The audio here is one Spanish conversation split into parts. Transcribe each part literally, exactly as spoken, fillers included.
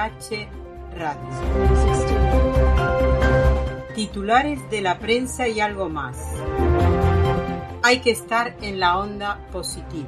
H Radio. Titulares de la prensa y algo más. Hay que estar en la onda positiva.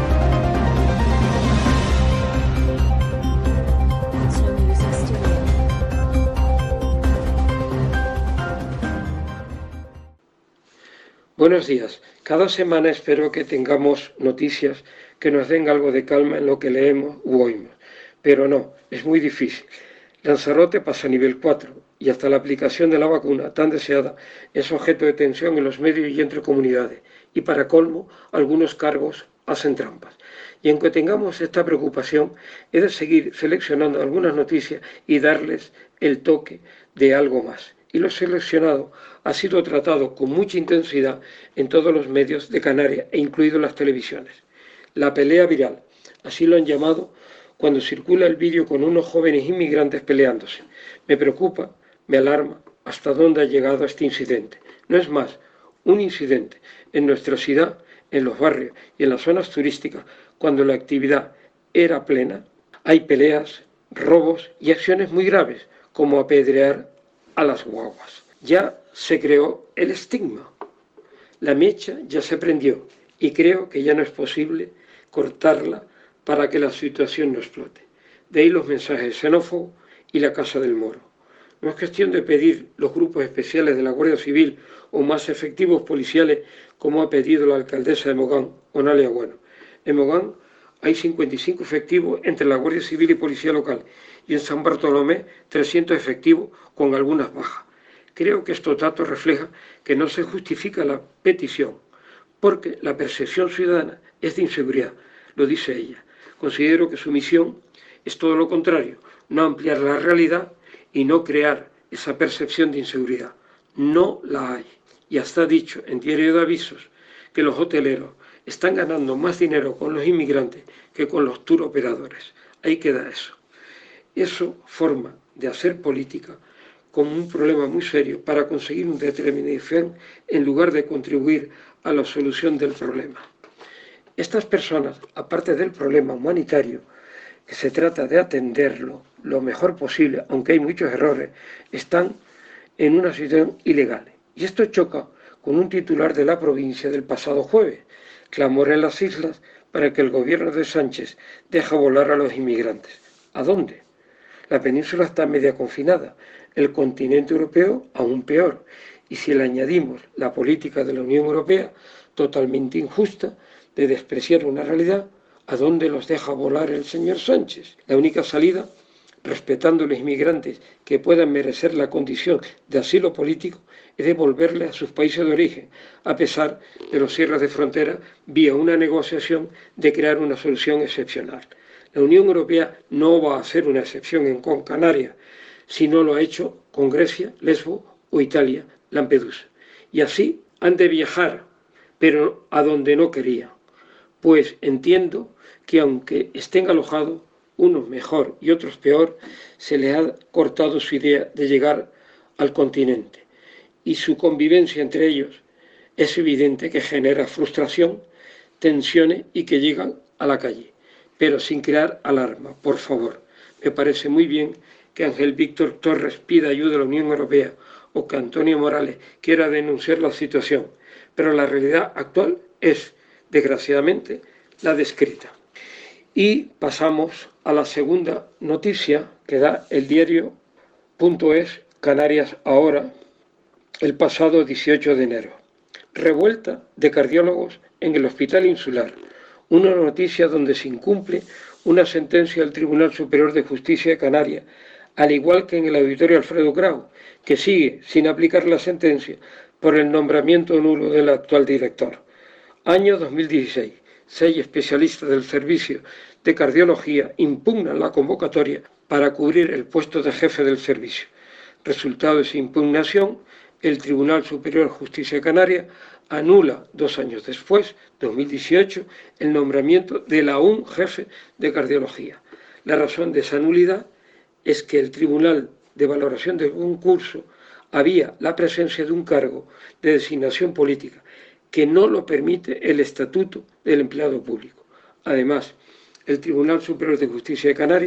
Buenos días. Cada semana espero que tengamos noticias que nos den algo de calma en lo que leemos u oímos. Pero no, es muy difícil. Lanzarote pasa a nivel cuatro y hasta la aplicación de la vacuna tan deseada es objeto de tensión en los medios y entre comunidades. Y para colmo, algunos cargos hacen trampas. Y aunque tengamos esta preocupación, he de seguir seleccionando algunas noticias y darles el toque de algo más. Y lo seleccionado ha sido tratado con mucha intensidad en todos los medios de Canarias e incluido las televisiones. La pelea viral, así lo han llamado cuando circula el vídeo con unos jóvenes inmigrantes peleándose. Me preocupa, me alarma hasta dónde ha llegado este incidente. No es más, un incidente en nuestra ciudad, en los barrios y en las zonas turísticas, cuando la actividad era plena, hay peleas, robos y acciones muy graves, como apedrear a las guaguas. Ya se creó el estigma. La mecha ya se prendió y creo que ya no es posible cortarla para que la situación no explote. De ahí los mensajes xenófobos y la Casa del Moro. No es cuestión de pedir los grupos especiales de la Guardia Civil o más efectivos policiales como ha pedido la alcaldesa de Mogán, Onalia Bueno. En Mogán hay cincuenta y cinco efectivos entre la Guardia Civil y Policía Local y en San Bartolomé trescientos efectivos con algunas bajas. Creo que estos datos reflejan que no se justifica la petición, porque la percepción ciudadana es de inseguridad, lo dice ella. Considero que su misión es todo lo contrario, no ampliar la realidad y no crear esa percepción de inseguridad. No la hay. Y hasta ha dicho en Diario de Avisos que los hoteleros están ganando más dinero con los inmigrantes que con los tour operadores. Ahí queda eso. Eso forma de hacer política como un problema muy serio para conseguir una determinación en lugar de contribuir a la solución del problema. Estas personas, aparte del problema humanitario, que se trata de atenderlo lo mejor posible, aunque hay muchos errores, están en una situación ilegal. Y esto choca con un titular de la provincia del pasado jueves, clamor en las islas para que el gobierno de Sánchez deje volar a los inmigrantes. ¿A dónde? La península está media confinada, el continente europeo aún peor, y si le añadimos la política de la Unión Europea, totalmente injusta, de despreciar una realidad, ¿a dónde los deja volar el señor Sánchez? La única salida, respetando a los inmigrantes que puedan merecer la condición de asilo político, es devolverles a sus países de origen, a pesar de los cierres de frontera, vía una negociación de crear una solución excepcional. La Unión Europea no va a hacer una excepción con Canarias, si no lo ha hecho con Grecia, Lesbos o Italia, Lampedusa. Y así han de viajar, pero a donde no querían. Pues entiendo que aunque estén alojados, unos mejor y otros peor, se les ha cortado su idea de llegar al continente. Y su convivencia entre ellos es evidente que genera frustración, tensiones y que llegan a la calle. Pero sin crear alarma, por favor. Me parece muy bien que Ángel Víctor Torres pida ayuda a la Unión Europea o que Antonio Morales quiera denunciar la situación. Pero la realidad actual es, desgraciadamente, la descrita. Y pasamos a la segunda noticia que da el diario punto es, Canarias Ahora, el pasado dieciocho de enero. Revuelta de cardiólogos en el Hospital Insular. Una noticia donde se incumple una sentencia del Tribunal Superior de Justicia de Canarias, al igual que en el Auditorio Alfredo Grau, que sigue sin aplicar la sentencia por el nombramiento nulo del actual director. Año dos mil dieciséis. Seis especialistas del Servicio de Cardiología impugnan la convocatoria para cubrir el puesto de jefe del servicio. Resultado de esa impugnación, el Tribunal Superior de Justicia de Canarias anula dos años después, dos mil dieciocho, el nombramiento del aún jefe de cardiología. La razón de esa nulidad es que el Tribunal de Valoración del Concurso había la presencia de un cargo de designación política que no lo permite el Estatuto del Empleado Público. Además, el Tribunal Superior de Justicia de Canarias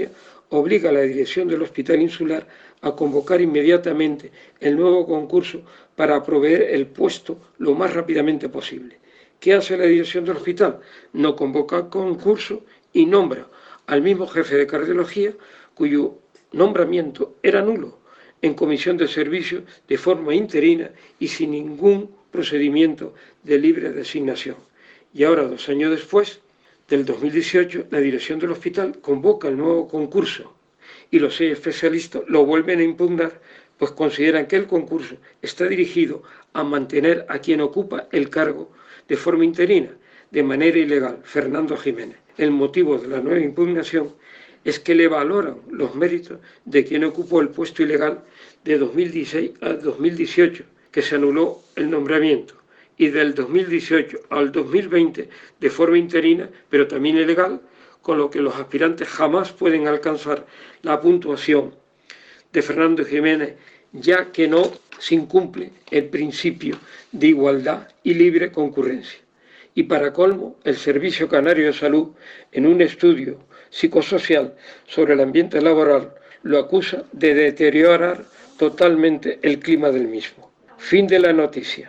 obliga a la dirección del Hospital Insular a convocar inmediatamente el nuevo concurso para proveer el puesto lo más rápidamente posible. ¿Qué hace la dirección del hospital? No convoca concurso y nombra al mismo jefe de cardiología, cuyo nombramiento era nulo, en comisión de servicios de forma interina y sin ningún procedimiento de libre designación. Y ahora, dos años después, del dos mil dieciocho, la dirección del hospital convoca el nuevo concurso y los seis especialistas lo vuelven a impugnar, pues consideran que el concurso está dirigido a mantener a quien ocupa el cargo de forma interina, de manera ilegal, Fernando Jiménez. El motivo de la nueva impugnación es que le valoran los méritos de quien ocupó el puesto ilegal de dos mil dieciséis a dos mil dieciocho, que se anuló el nombramiento, y del dos mil dieciocho al dos mil veinte de forma interina, pero también ilegal, con lo que los aspirantes jamás pueden alcanzar la puntuación de Fernando Jiménez, ya que no se incumple el principio de igualdad y libre concurrencia. Y para colmo, el Servicio Canario de Salud, en un estudio psicosocial sobre el ambiente laboral, lo acusa de deteriorar totalmente el clima del mismo. Fin de la noticia.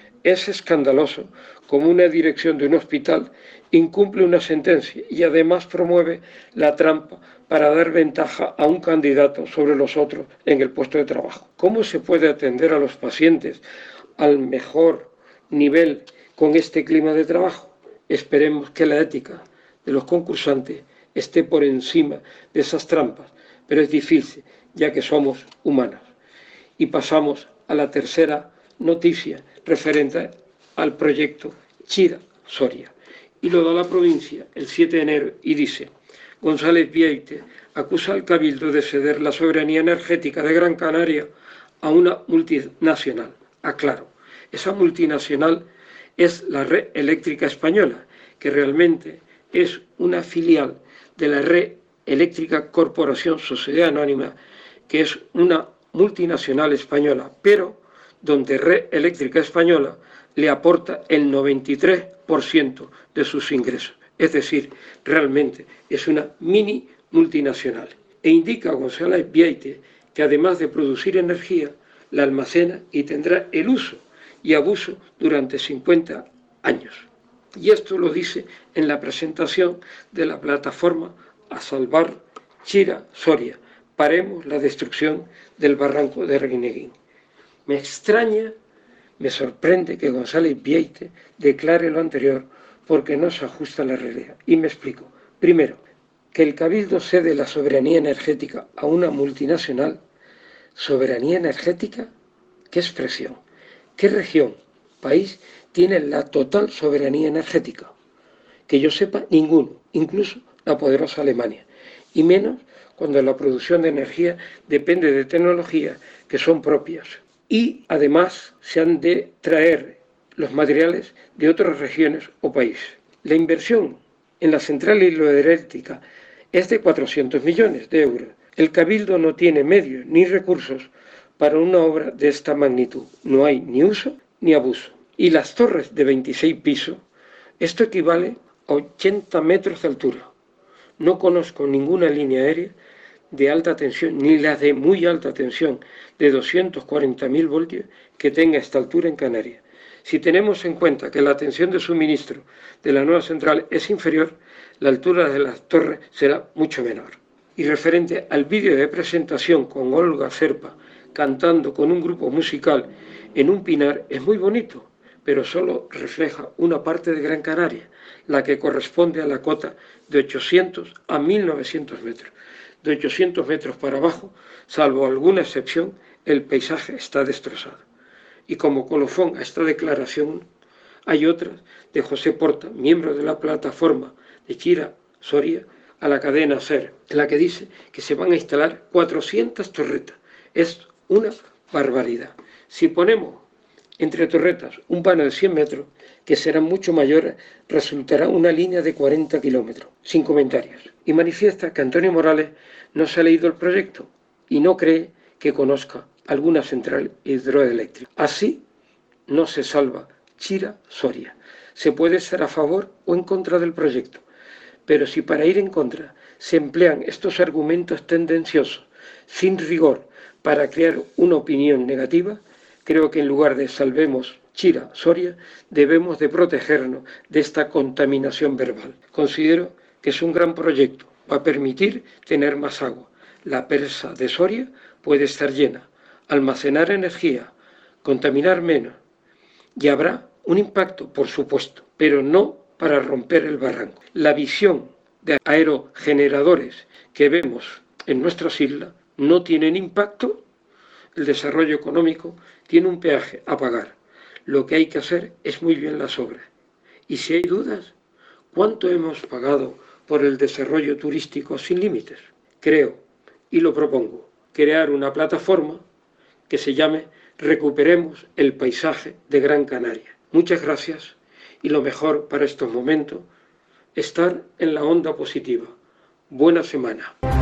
Es escandaloso como una dirección de un hospital incumple una sentencia y además promueve la trampa para dar ventaja a un candidato sobre los otros en el puesto de trabajo. ¿Cómo se puede atender a los pacientes al mejor nivel con este clima de trabajo? Esperemos que la ética de los concursantes esté por encima de esas trampas, pero es difícil, ya que somos humanos. Y pasamos a la tercera noticia referente al proyecto Chira-Soria. Y lo da la provincia el siete de enero y dice: González Vieyte acusa al Cabildo de ceder la soberanía energética de Gran Canaria a una multinacional. Aclaro, esa multinacional es la Red Eléctrica Española, que realmente es una filial de la Red Eléctrica Corporación Sociedad Anónima, que es una multinacional española, pero donde Red Eléctrica Española le aporta el noventa y tres por ciento de sus ingresos. Es decir, realmente es una mini multinacional. E indica a González Vieyte que además de producir energía, la almacena y tendrá el uso y abuso durante cincuenta años. Y esto lo dice en la presentación de la plataforma A Salvar Chira-Soria. Paremos la destrucción del barranco de Reguineguín. Me extraña, me sorprende que González Vieyte declare lo anterior porque no se ajusta a la realidad. Y me explico. Primero, que el Cabildo cede la soberanía energética a una multinacional. ¿Soberanía energética? ¿Qué expresión? ¿Qué región, país, tiene la total soberanía energética? Que yo sepa, ninguno, incluso la poderosa Alemania. Y menos cuando la producción de energía depende de tecnologías que son propias. Y además se han de traer los materiales de otras regiones o países. La inversión en la central hidroeléctrica es de cuatrocientos millones de euros. El Cabildo no tiene medios ni recursos para una obra de esta magnitud. No hay ni uso ni abuso. Y las torres de veintiséis pisos, esto equivale a ochenta metros de altura. No conozco ninguna línea aérea de alta tensión, ni la de muy alta tensión, de doscientos cuarenta mil voltios, que tenga esta altura en Canarias. Si tenemos en cuenta que la tensión de suministro de la nueva central es inferior, la altura de las torres será mucho menor. Y referente al vídeo de presentación con Olga Cerpa cantando con un grupo musical en un pinar, es muy bonito, pero solo refleja una parte de Gran Canaria, la que corresponde a la cota de ochocientos a mil novecientos metros. De ochocientos metros para abajo, salvo alguna excepción, el paisaje está destrozado. Y como colofón a esta declaración, hay otras de José Porta, miembro de la plataforma de Chira-Soria, a la cadena SER, en la que dice que se van a instalar cuatrocientas torretas. Es una barbaridad. Si ponemos entre torretas un panel de cien metros, que serán mucho mayores, resultará una línea de cuarenta kilómetros, sin comentarios. Y manifiesta que Antonio Morales no se ha leído el proyecto y no cree que conozca alguna central hidroeléctrica. Así no se salva Chira-Soria. Se puede estar a favor o en contra del proyecto, Pero si para ir en contra se emplean estos argumentos tendenciosos, sin rigor, para crear una opinión negativa, creo que en lugar de salvemos Chira, Soria, debemos de protegernos de esta contaminación verbal. Considero que es un gran proyecto, va a permitir tener más agua. La presa de Soria puede estar llena, almacenar energía, contaminar menos, y habrá un impacto, por supuesto, pero no para romper el barranco. La visión de aerogeneradores que vemos en nuestras islas no tienen impacto. El desarrollo económico tiene un peaje a pagar. Lo que hay que hacer es muy bien las obras. Y si hay dudas, ¿cuánto hemos pagado por el desarrollo turístico sin límites? Creo, y lo propongo, crear una plataforma que se llame Recuperemos el paisaje de Gran Canaria. Muchas gracias y lo mejor para estos momentos, estar en la onda positiva. Buena semana.